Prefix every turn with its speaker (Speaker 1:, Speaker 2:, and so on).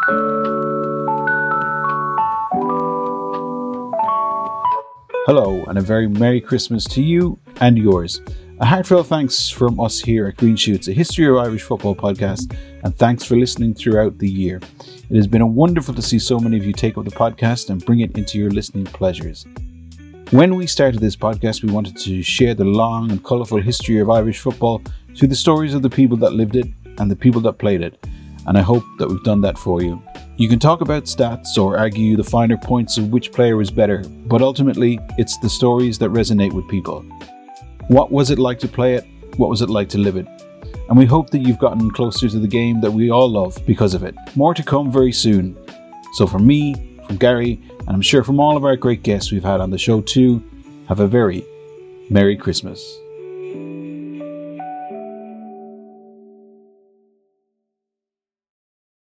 Speaker 1: Hello, and a very Merry Christmas to you and yours. A heartfelt thanks from us here at Green Shoots, a history of Irish football podcast, and thanks for listening throughout the year. It has been wonderful to see so many of you take up the podcast and bring it into your listening pleasures. When we started this podcast, we wanted to share the long and colourful history of Irish football through the stories of the people that lived it and the people that played it, and I hope that we've done that for you. You can talk about stats or argue the finer points of which player is better, but ultimately it's the stories that resonate with people. What was it like to play it? What was it like to live it? And we hope that you've gotten closer to the game that we all love because of it. More to come very soon. So from me, from Gary, and I'm sure from all of our great guests we've had on the show too, have a very Merry Christmas.